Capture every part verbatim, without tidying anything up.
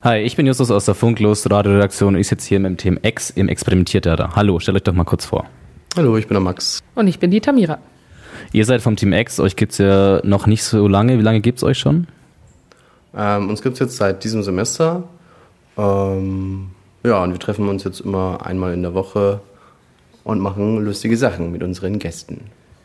Hi, ich bin Justus aus der Funklos Radioredaktion und ich sitze hier mit dem Team X im Experimentiertheater. Hallo, stellt euch doch mal kurz vor. Hallo, ich bin der Max. Und ich bin die Tamira. Ihr seid vom Team X, euch gibt es ja noch nicht so lange. Wie lange gibt es euch schon? Ähm, uns gibt es jetzt seit diesem Semester. Ähm, ja, und wir treffen uns jetzt immer einmal in der Woche und machen lustige Sachen mit unseren Gästen.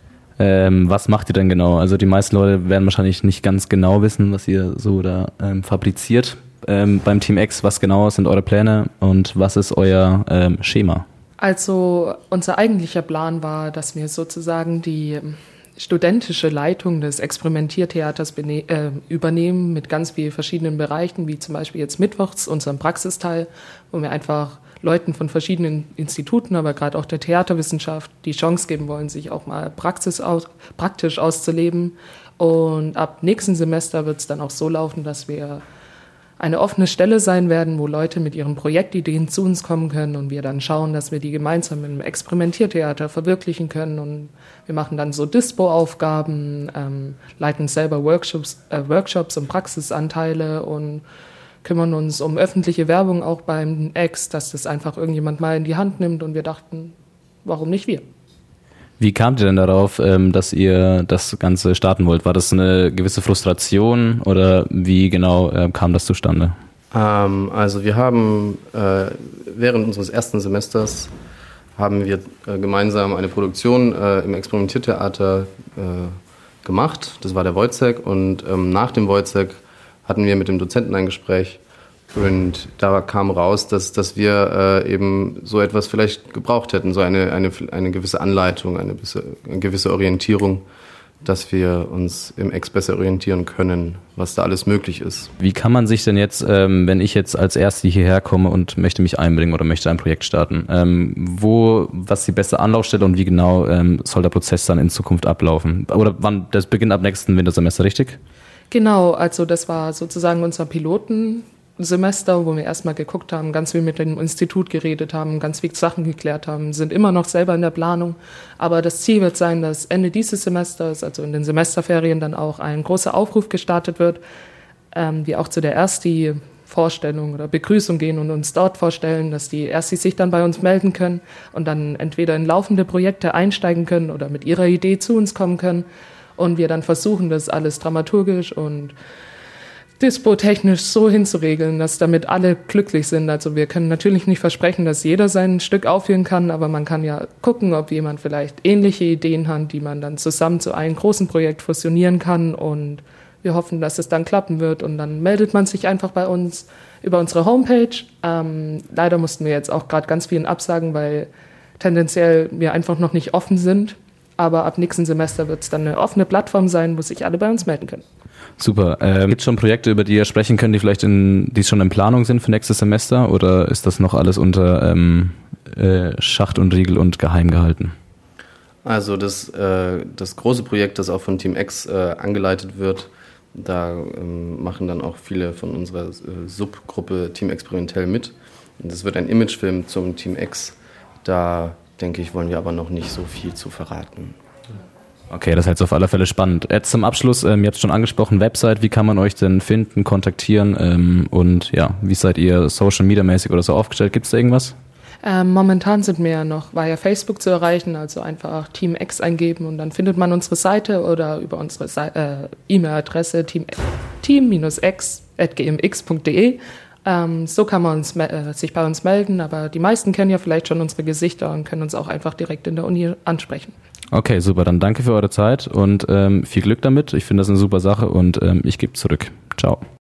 Ähm, was macht ihr denn genau? Also die meisten Leute werden wahrscheinlich nicht ganz genau wissen, was ihr so da ähm, fabriziert. Ähm, beim Team X, was genau sind eure Pläne und was ist euer ähm, Schema? Also unser eigentlicher Plan war, dass wir sozusagen die studentische Leitung des Experimentiertheaters bene- äh, übernehmen mit ganz vielen verschiedenen Bereichen, wie zum Beispiel jetzt mittwochs unseren Praxisteil, wo wir einfach Leuten von verschiedenen Instituten, aber gerade auch der Theaterwissenschaft die Chance geben wollen, sich auch mal Praxis aus, praktisch auszuleben. Und ab nächsten Semester wird es dann auch so laufen, dass wir eine offene Stelle sein werden, wo Leute mit ihren Projektideen zu uns kommen können und wir dann schauen, dass wir die gemeinsam im Experimentiertheater verwirklichen können. Und wir machen dann so Dispo-Aufgaben, ähm, leiten selber Workshops, äh, Workshops und Praxisanteile und kümmern uns um öffentliche Werbung auch beim Ex, dass das einfach irgendjemand mal in die Hand nimmt und wir dachten, warum nicht wir? Wie kamt ihr denn darauf, dass ihr das Ganze starten wollt? War das eine gewisse Frustration oder wie genau kam das zustande? Ähm, also wir haben äh, während unseres ersten Semesters haben wir äh, gemeinsam eine Produktion äh, im Experimentiertheater äh, gemacht. Das war der Wojciech und ähm, nach dem Wojciech hatten wir mit dem Dozenten ein Gespräch und da kam raus, dass, dass wir äh, eben so etwas vielleicht gebraucht hätten, so eine, eine, eine gewisse Anleitung, eine gewisse, eine gewisse Orientierung, dass wir uns im Ex besser orientieren können, was da alles möglich ist. Wie kann man sich denn jetzt, ähm, wenn ich jetzt als Erste hierher komme und möchte mich einbringen oder möchte ein Projekt starten, ähm, wo, was ist die beste Anlaufstelle und wie genau ähm, soll der Prozess dann in Zukunft ablaufen? Oder wann, das beginnt ab nächsten Wintersemester, richtig? Genau, also das war sozusagen unser Pilotensemester, wo wir erstmal geguckt haben, ganz viel mit dem Institut geredet haben, ganz viele Sachen geklärt haben, sind immer noch selber in der Planung. Aber das Ziel wird sein, dass Ende dieses Semesters, also in den Semesterferien, dann auch ein großer Aufruf gestartet wird, ähm, die auch zu der Ersti-Vorstellung oder Begrüßung gehen und uns dort vorstellen, dass die Erstis sich dann bei uns melden können und dann entweder in laufende Projekte einsteigen können oder mit ihrer Idee zu uns kommen können. Und wir dann versuchen, das alles dramaturgisch und dispotechnisch so hinzuregeln, dass damit alle glücklich sind. Also wir können natürlich nicht versprechen, dass jeder sein Stück aufführen kann, aber man kann ja gucken, ob jemand vielleicht ähnliche Ideen hat, die man dann zusammen zu einem großen Projekt fusionieren kann. Und wir hoffen, dass es dann klappen wird. Und dann meldet man sich einfach bei uns über unsere Homepage. Ähm, leider mussten wir jetzt auch gerade ganz vielen absagen, weil tendenziell wir einfach noch nicht offen sind. Aber ab nächsten Semester wird es dann eine offene Plattform sein, wo sich alle bei uns melden können. Super. Ähm, gibt es schon Projekte, über die ihr sprechen könnt, die vielleicht in, die schon in Planung sind für nächstes Semester? Oder ist das noch alles unter ähm, äh, Schacht und Riegel und geheim gehalten? Also das, äh, das große Projekt, das auch von Team X äh, angeleitet wird, da ähm, machen dann auch viele von unserer äh, Subgruppe Team Experimentell mit. Und das wird ein Imagefilm zum Team X. Da denke ich, wollen wir aber noch nicht so viel zu verraten. Okay, das ist jetzt auf alle Fälle spannend. Jetzt zum Abschluss, ähm, ihr habt schon angesprochen, Website, wie kann man euch denn finden, kontaktieren ähm, und ja, wie seid ihr Social Media mäßig oder so aufgestellt? Gibt es da irgendwas? Ähm, momentan sind wir ja noch via Facebook zu erreichen, also einfach Team X eingeben und dann findet man unsere Seite oder über unsere Se- äh, E-Mail-Adresse team x at g m x punkt d e. Ähm, so kann man uns, äh, sich bei uns melden, aber die meisten kennen ja vielleicht schon unsere Gesichter und können uns auch einfach direkt in der Uni ansprechen. Okay, super, dann danke für eure Zeit und ähm, viel Glück damit. Ich finde das eine super Sache und ähm, ich gebe zurück. Ciao.